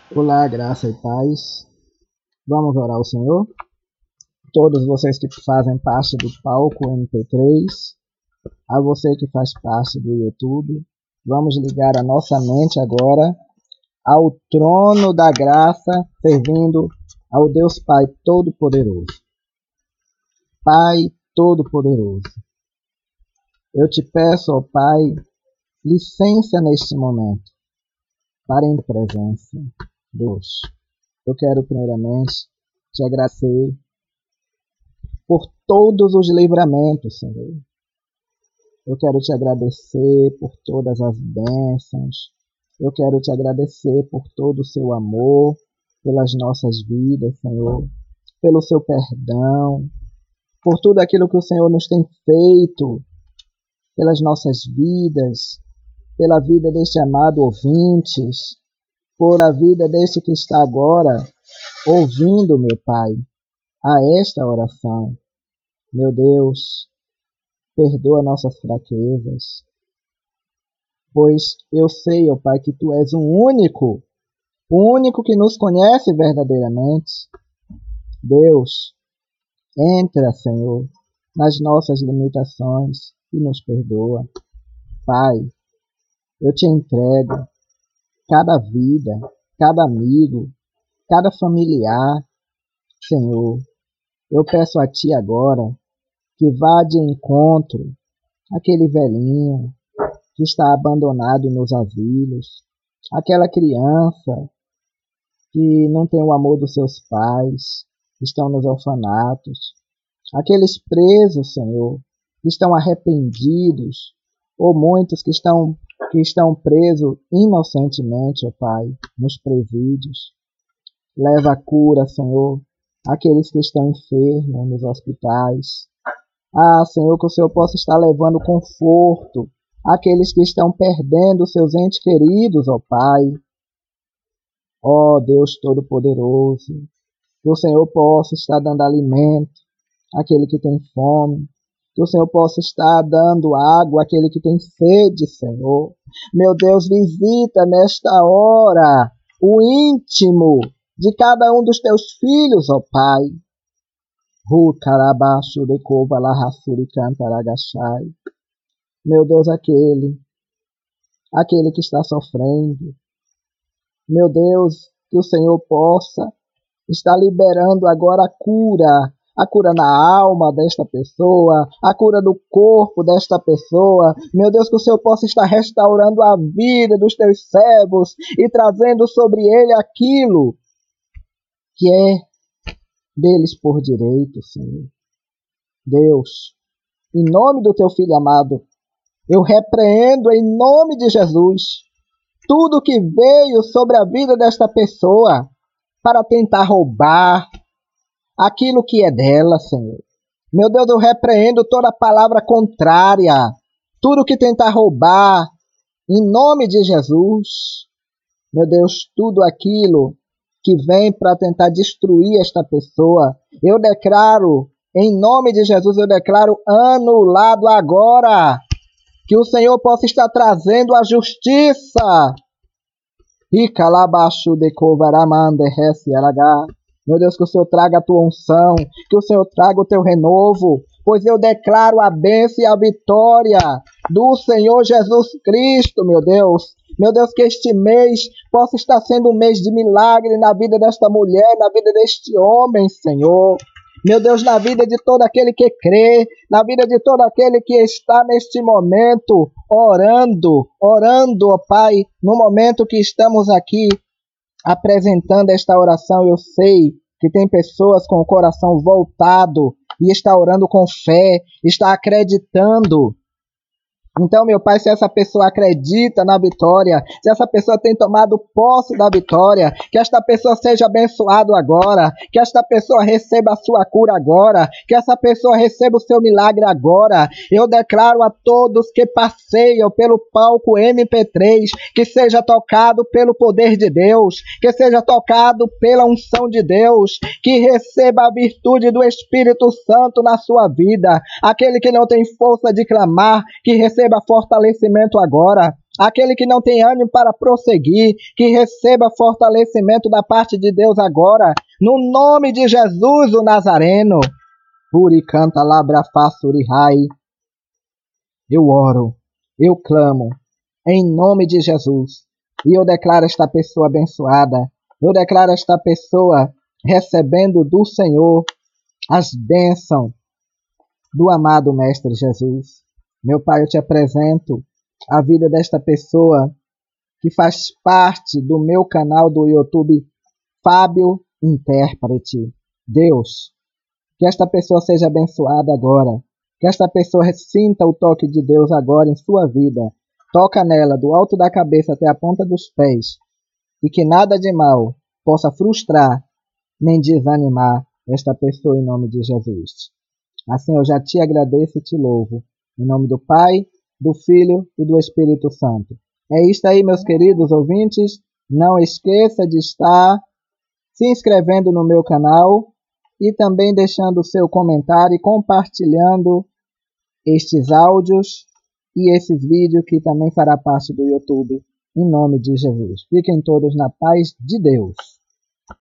Olá, graça e paz. Vamos orar ao Senhor. Todos vocês que fazem parte do palco MP3, a você que faz parte do YouTube, vamos ligar a nossa mente agora ao trono da graça, servindo ao Deus Pai Todo-Poderoso. Pai Todo-Poderoso, eu te peço, ó Pai, licença neste momento para em presença. Deus, eu quero primeiramente te agradecer por todos os livramentos, Senhor. Eu quero te agradecer por todas as bênçãos. Eu quero te agradecer por todo o seu amor, pelas nossas vidas, Senhor, pelo seu perdão, por tudo aquilo que o Senhor nos tem feito, pelas nossas vidas, pela vida deste amado ouvintes, por a vida deste que está agora ouvindo, meu Pai, a esta oração. Meu Deus, perdoa nossas fraquezas, pois eu sei, ó Pai, que Tu és o único que nos conhece verdadeiramente. Deus, entra, Senhor, nas nossas limitações e nos perdoa. Pai, eu te entrego cada vida, cada amigo, cada familiar. Senhor, eu peço a Ti agora que vá de encontro àquele velhinho que está abandonado nos asilos, aquela criança que não tem o amor dos seus pais, estão nos orfanatos, aqueles presos, Senhor, que estão arrependidos, ou muitos que estão presos inocentemente, ó Pai, nos presídios. Leva a cura, Senhor, àqueles que estão enfermos nos hospitais. Senhor, que o Senhor possa estar levando conforto àqueles que estão perdendo seus entes queridos, ó Pai. Ó Deus Todo-Poderoso, que o Senhor possa estar dando alimento àquele que tem fome, que o Senhor possa estar dando água àquele que tem sede, Senhor. Meu Deus, visita nesta hora o íntimo de cada um dos teus filhos, ó Pai. Meu Deus, aquele que está sofrendo. Meu Deus, que o Senhor possa estar liberando agora a cura na alma desta pessoa, a cura do corpo desta pessoa. Meu Deus, que o Senhor possa estar restaurando a vida dos teus servos e trazendo sobre ele aquilo que é deles por direito, Senhor. Deus, em nome do teu Filho amado, eu repreendo em nome de Jesus tudo que veio sobre a vida desta pessoa para tentar roubar aquilo que é dela, Senhor. Meu Deus, eu repreendo toda palavra contrária, tudo que tentar roubar, em nome de Jesus. Meu Deus, tudo aquilo que vem para tentar destruir esta pessoa, eu declaro, em nome de Jesus, eu declaro anulado agora. Que o Senhor possa estar trazendo a justiça. Meu Deus, que o Senhor traga a tua unção, que o Senhor traga o teu renovo, pois eu declaro a bênção e a vitória do Senhor Jesus Cristo, meu Deus. Meu Deus, que este mês possa estar sendo um mês de milagre na vida desta mulher, na vida deste homem, Senhor. Meu Deus, na vida de todo aquele que crê, na vida de todo aquele que está neste momento orando, ó Pai, no momento que estamos aqui apresentando esta oração, eu sei que tem pessoas com o coração voltado e está orando com fé, está acreditando. Então, meu Pai, se essa pessoa acredita na vitória, se essa pessoa tem tomado posse da vitória, que esta pessoa seja abençoada agora, que esta pessoa receba a sua cura agora, que essa pessoa receba o seu milagre agora. Eu declaro a todos que passeiam pelo palco MP3, que seja tocado pelo poder de Deus, que seja tocado pela unção de Deus, que receba a virtude do Espírito Santo na sua vida. Aquele que não tem força de clamar, que receba fortalecimento agora. aquele que não tem ânimo para prosseguir, que receba fortalecimento da parte de Deus agora, no nome de Jesus o Nazareno. Puri canta labra façurihai. Eu oro, eu clamo, em nome de Jesus, e eu declaro esta pessoa abençoada, eu declaro esta pessoa recebendo do Senhor as bênçãos do amado Mestre Jesus. Meu Pai, eu te apresento a vida desta pessoa que faz parte do meu canal do YouTube, Fábio Intérprete. Deus, que esta pessoa seja abençoada agora, que esta pessoa sinta o toque de Deus agora em sua vida. Toca nela do alto da cabeça até a ponta dos pés, e que nada de mal possa frustrar nem desanimar esta pessoa em nome de Jesus. Assim eu já te agradeço e te louvo. Em nome do Pai, do Filho e do Espírito Santo. É isto aí, meus queridos ouvintes. Não esqueça de estar se inscrevendo no meu canal e também deixando o seu comentário e compartilhando estes áudios e esses vídeos que também fará parte do YouTube. Em nome de Jesus. Fiquem todos na paz de Deus.